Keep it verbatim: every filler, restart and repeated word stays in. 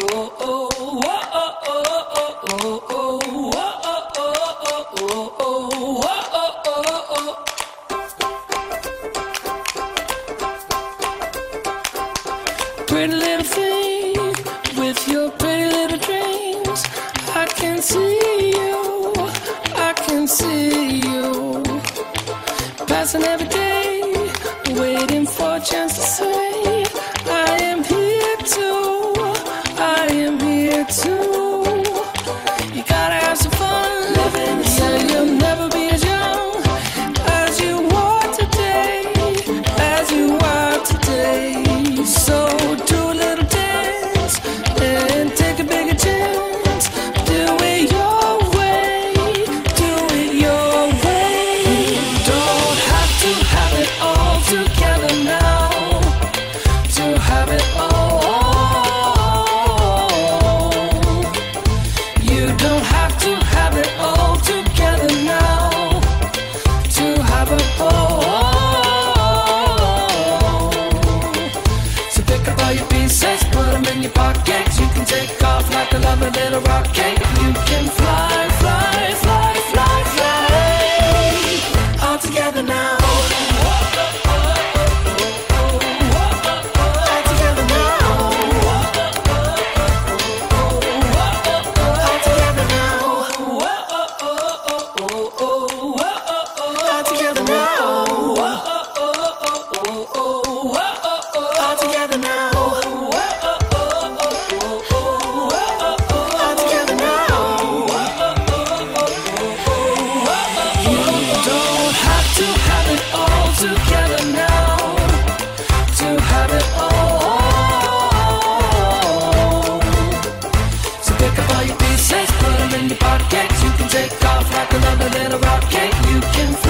Pretty little thing with your pretty little dreams. I can see you, I can see you. Passing every day, waiting for a chance to say, I am here too, I am here too. You gotta have some fun living. Say you'll never be as young as you are today, as you are today. So do a little dance and take a bigger chance. Do it your way, do it your way. You don't have to have it all together now, to have it all. You don't have to have it all together now, to have it all. So pick up all your pieces, put them in your pockets. You can take off like a lovely little rocket. You can fly, fly, fly, fly, fly. All together now. All together now. All together now. All together now. All together now. Together now, to have it all. So pick up all your pieces, put them in your pockets. You can take off like a lovely little rocket. You can